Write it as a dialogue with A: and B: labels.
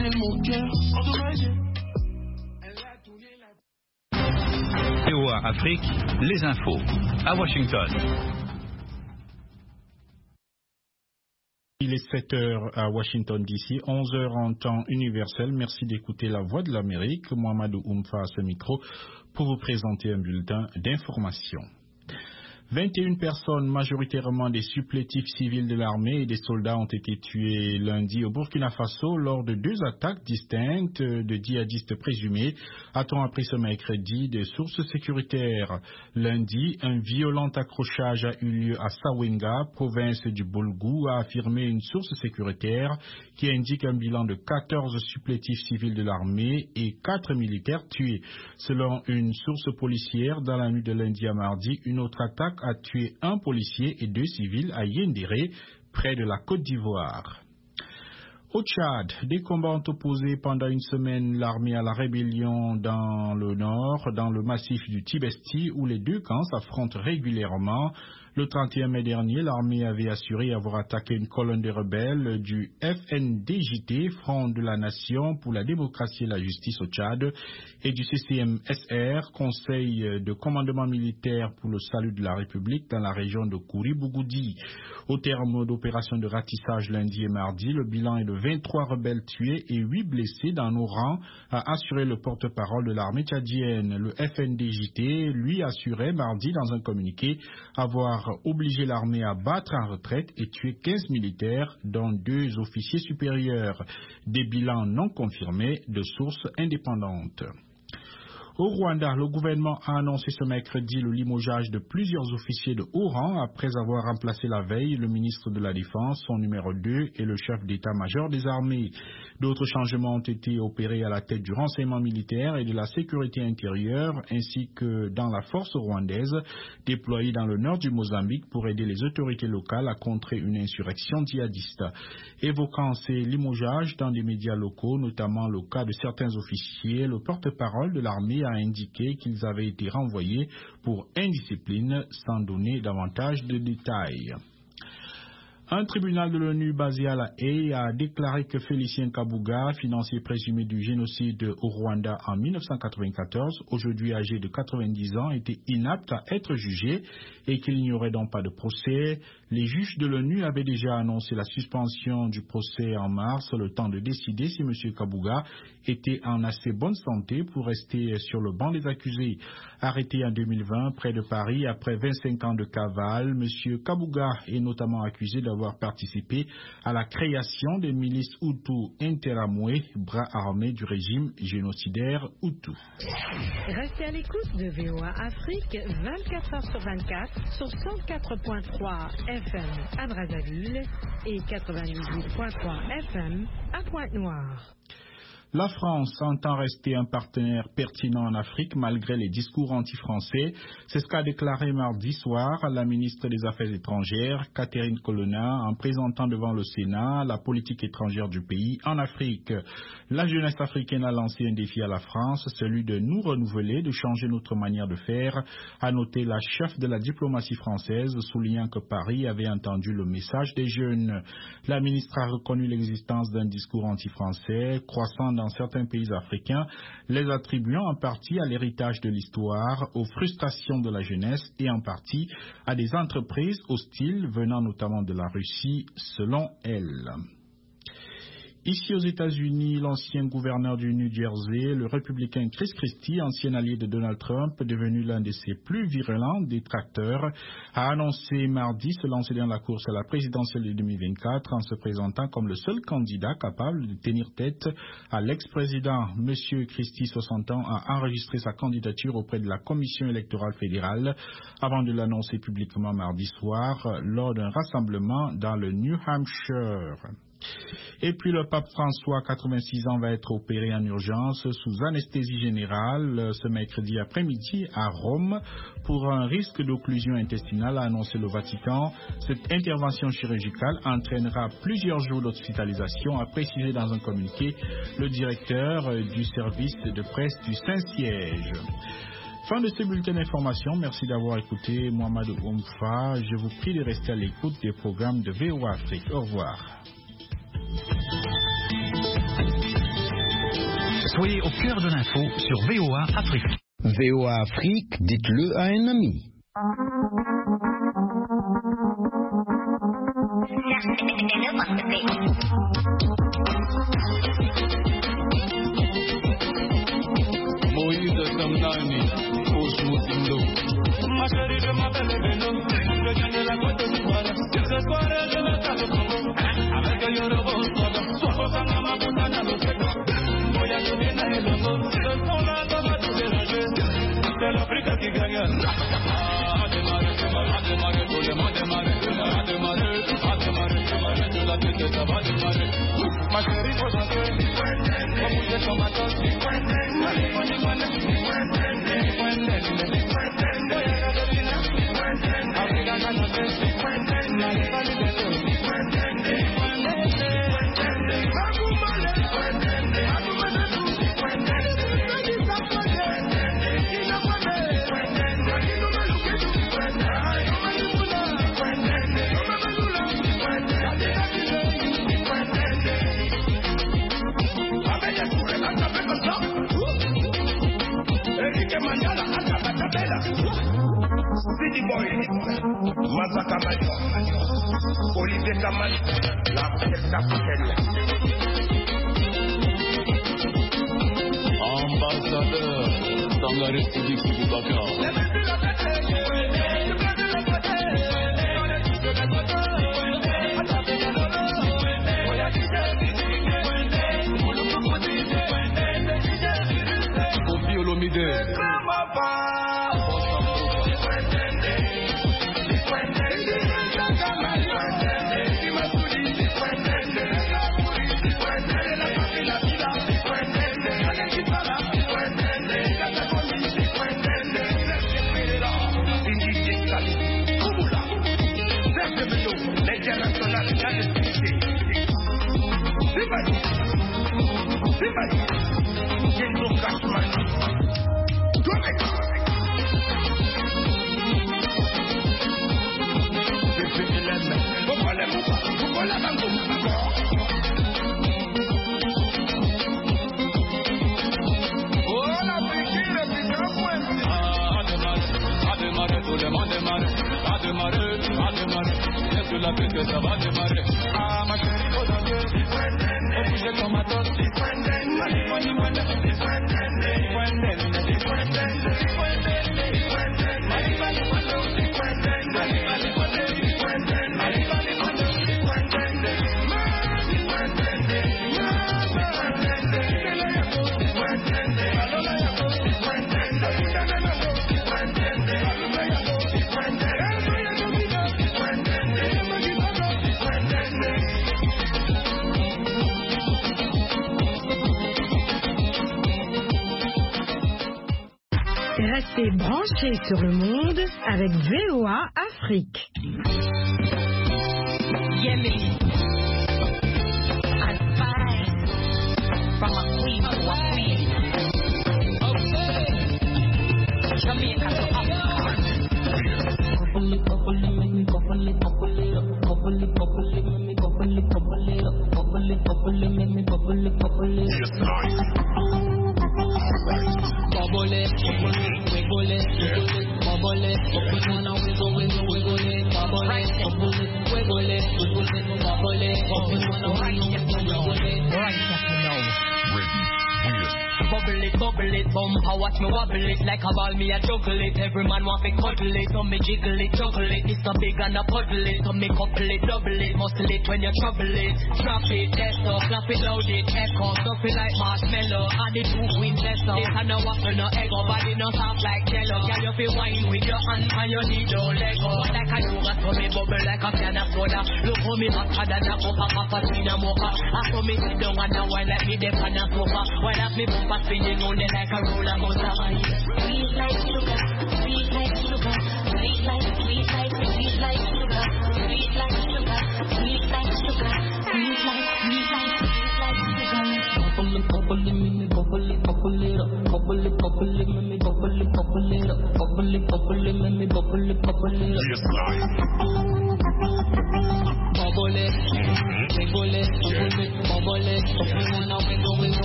A: c'est mon cœur endommagé.
B: VOA Afrique, les infos à Washington.
C: Il est 7h à Washington DC, 11h en temps universel. Merci d'écouter la Voix de l'Amérique. Mohamedou Oumfa à ce micro pour vous présenter un bulletin d'information. 21 personnes, majoritairement des supplétifs civils de l'armée et des soldats, ont été tués lundi au Burkina Faso lors de 2 attaques distinctes de djihadistes présumés, a-t-on appris ce mercredi des sources sécuritaires. Lundi, un violent accrochage a eu lieu à Sawenga, province du Boulgou, a affirmé une source sécuritaire qui indique un bilan de 14 supplétifs civils de l'armée et 4 militaires tués. Selon une source policière, dans la nuit de lundi à mardi, une autre attaque a tué un policier et 2 civils à Yendéré, près de la Côte d'Ivoire. Au Tchad, des combats ont opposé pendant une semaine l'armée à la rébellion dans le nord, dans le massif du Tibesti, où les 2 camps s'affrontent régulièrement. Le 31 mai dernier, l'armée avait assuré avoir attaqué une colonne de rebelles du FNDJT, Front de la Nation pour la démocratie et la justice au Tchad, et du CCMSR, Conseil de commandement militaire pour le salut de la République dans la région de Kouri-Bougoudi. Au terme d'opérations de ratissage lundi et mardi, le bilan est de 23 rebelles tués et 8 blessés dans nos rangs, a assuré le porte-parole de l'armée tchadienne. Le FNDJT, lui, assurait mardi dans un communiqué avoir obligé l'armée à battre en retraite et tuer 15 militaires, dont 2 officiers supérieurs. Des bilans non confirmés de sources indépendantes. Au Rwanda, le gouvernement a annoncé ce mercredi le limogeage de plusieurs officiers de haut rang après avoir remplacé la veille le ministre de la Défense, son numéro 2 et le chef d'état-major des armées. D'autres changements ont été opérés à la tête du renseignement militaire et de la sécurité intérieure ainsi que dans la force rwandaise déployée dans le nord du Mozambique pour aider les autorités locales à contrer une insurrection djihadiste. Évoquant ces limogeages dans des médias locaux, notamment le cas de certains officiers, le porte-parole de l'armée a indiqué qu'ils avaient été renvoyés pour indiscipline sans donner davantage de détails. Un tribunal de l'ONU basé à La Haye a déclaré que Félicien Kabuga, financier présumé du génocide au Rwanda en 1994, aujourd'hui âgé de 90 ans, était inapte à être jugé et qu'il n'y aurait donc pas de procès. Les juges de l'ONU avaient déjà annoncé la suspension du procès en mars, le temps de décider si M. Kabuga était en assez bonne santé pour rester sur le banc des accusés. Arrêté en 2020 près de Paris après 25 ans de cavale, M. Kabuga est notamment accusé d'avoir participé à la création des milices Hutu Interamwe, bras armés du régime génocidaire Hutu.
D: Restez à l'écoute de VOA Afrique 24 heures sur 24 sur 104.3 FM à Brazzaville et 98.3 FM à Pointe-Noire.
C: La France entend rester un partenaire pertinent en Afrique malgré les discours anti-français. C'est ce qu'a déclaré mardi soir la ministre des Affaires étrangères, Catherine Colonna, en présentant devant le Sénat la politique étrangère du pays en Afrique. La jeunesse africaine a lancé un défi à la France, celui de nous renouveler, de changer notre manière de faire, a noté la chef de la diplomatie française, soulignant que Paris avait entendu le message des jeunes. La ministre a reconnu l'existence d'un discours anti-français, croissant dans certains pays africains, les attribuant en partie à l'héritage de l'histoire, aux frustrations de la jeunesse et en partie à des entreprises hostiles venant notamment de la Russie, selon elle. Ici aux États-Unis, l'ancien gouverneur du New Jersey, le républicain Chris Christie, ancien allié de Donald Trump, devenu l'un de ses plus virulents détracteurs, a annoncé mardi se lancer dans la course à la présidentielle de 2024 en se présentant comme le seul candidat capable de tenir tête à l'ex-président. Monsieur Christie, 60 ans, a enregistré sa candidature auprès de la Commission électorale fédérale avant de l'annoncer publiquement mardi soir lors d'un rassemblement dans le New Hampshire. Et puis le pape François, 86 ans, va être opéré en urgence sous anesthésie générale ce mercredi après-midi à Rome pour un risque d'occlusion intestinale, a annoncé le Vatican. Cette intervention chirurgicale entraînera plusieurs jours d'hospitalisation, a précisé dans un communiqué le directeur du service de presse du Saint-Siège. Fin de ce bulletin d'information. Merci d'avoir écouté Mohamedou Oumfa. Je vous prie de rester à l'écoute des programmes de VOA Afrique. Au revoir.
B: Soyez au cœur de l'info sur VOA Afrique.
E: VOA Afrique, dites-le à un ami.
A: Moïse Samnani, Osmoutimlo. Ma chérie, je m'appelle Beno. Je viens de la Côte d'Ivoire. Ce soir, je me tape au Congo. Avec un Yorobo, Sopo Sangama, Boutana, Loseko. Moya Soubina et Longo. Ce son-là, ça va tout déranger. C'est l'Afrique qui gagne. A démarrer, tout le monde démarrer. A démarrer, tout la tête, ça va démarrer. Ma chérie, faut danser. Faut bouger ton matos. City Boy, Mazaka Mayo, Olivier Kamal, la fête africaine. Ambassadeur, Tangare Sidiki Boubacar. Kofi Olomide. La que ça va démarrer. Ah, ma chérie, faut danser. Faut bouger ton matos.
D: Restez branchés sur le monde avec VOA Afrique.
F: Yemen. From a queen to a queen. Jamaica to Africa. Couple it, make me couple it up. Couple it, make me couple it up. Couple it, make me couple it.
A: Yes, nice.
F: Bubble it, wiggle it, bubble it, wanna wiggle it, bubble it, wiggle it, bubble it, wanna right now. Bubble it, bumper, watch me wobble it like a ball, me a juggle it. Every man want me cuddle it, so me jiggle it, juggle it. It's a big and a puddle it, so me couple it, double it, muscle it when you trouble it. Drop it, test up, clap it loud it, echo, stuff it like marshmallow. Add it to queen test up. This and a waffle, no egg, body no soft like jello. Girl, you feel wine with your hand and you need no leg. What like a yoga, so me bubble like a can of soda. Look how me hotter than a coca, cappuccino mocha. After me sit down and a wine like me dip on a sofa. While up me bumper spinning on it like a roller coaster.
G: Sweet like sugar, sweet like sugar, sweet like sugar, sweet like sugar, sweet like sugar, sweet like sugar, sweet like sugar.
F: Bubble it, make me bubble it up. Bubble it, make me